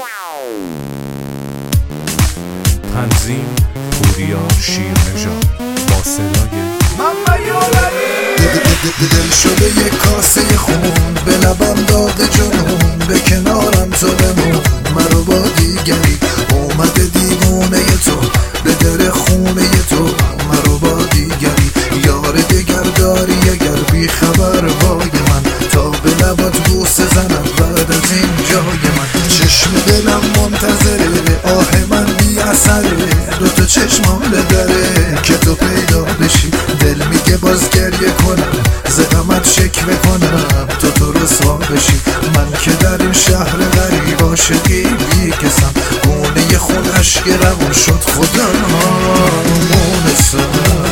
تنظیم پوریا شیرنژاد با صدای دل شده یک کاسه خون به لبم داده جنون به کنارم تو بمون مرو با دیگری اومده دیوونه تو به در خونه تو مرو با دیگری یار دگر داری اگر بی خبر وای من تا به لبات بوسه زنم بعد از این جای من چشم دلم منتظره آه من بی اثره دوتا چشمام دره که تو پیدا بشی دل میگه باز گریه کنم زدمت شکوه کنم تو رسوا بشی من که در این شهر غریب عاشقی بی کسم گونه خون عشق روان شد خدا مونسم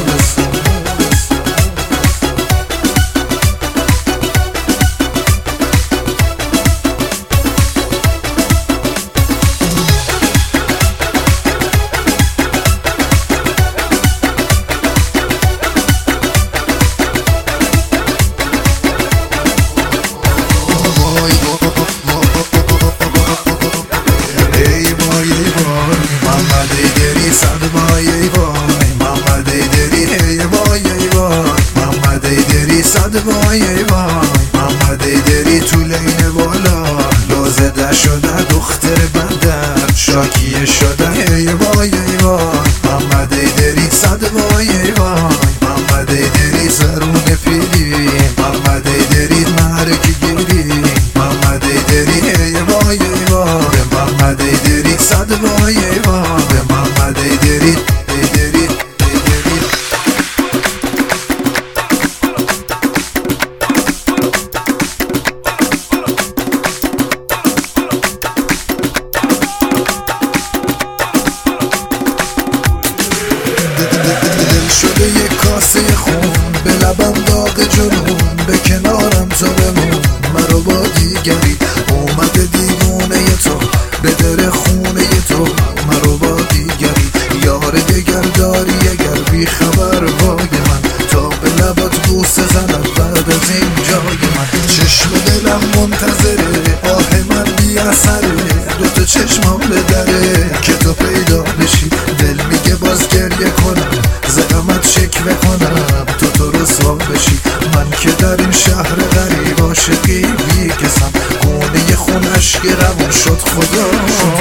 وای وای محمد ایدری تو لین بالا لازده شده دختر بندر شاکیه شده ای وای وای محمد ایدری صد وای وای محمد ایدری زرون پیری محمد ایدری مرکی گیری محمد ایدری ای وای وای محمد ایدری صد وای وای محمد ایدری شده یک کاسه خون به لبم داغ جنون به کنارم تو بمون مرو با دیگری اومده دیوونه تو به در خونه تو مرو با دیگری یار دگر داری اگر بی خبر وای من تا به لبات بوسه زنم بعد از این جای من چشم دلم منتظره آه من بی اثره دوتا چشمام دره که تو پیدا بشی دل میگه باز گریه کنم زدمت شکوه کنم تو رسوا بشی من که در این شهر غریب عاشقی بی کسم گونه خون عشق روان شد خدا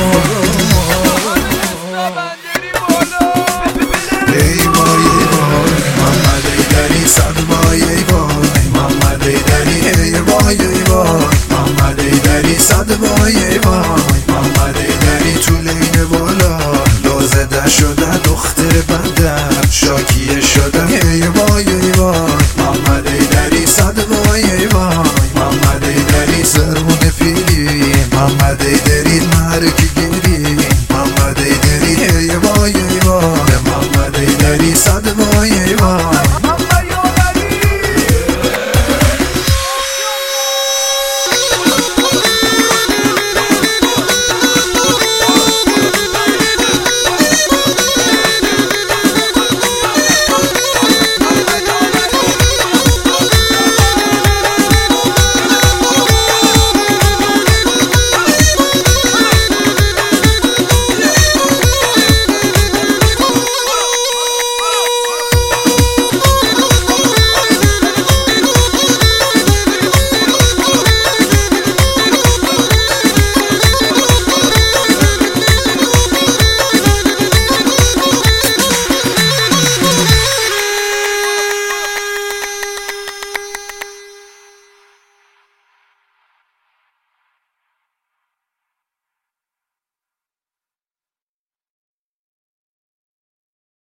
ای وای وای محمد ایدری صد وای وای محمد ایدری ای وای وای محمد ایدری صد وای وای محمد ایدری تو لین بالا لازده شده دختر بندر شاکیه شده ای وای وای محمد ایدری صد وای وای محمد ایدری زرون پیری محمد ایدری مرکی گیری محمد ایدری ای وای وای محمد ایدری صد وای وای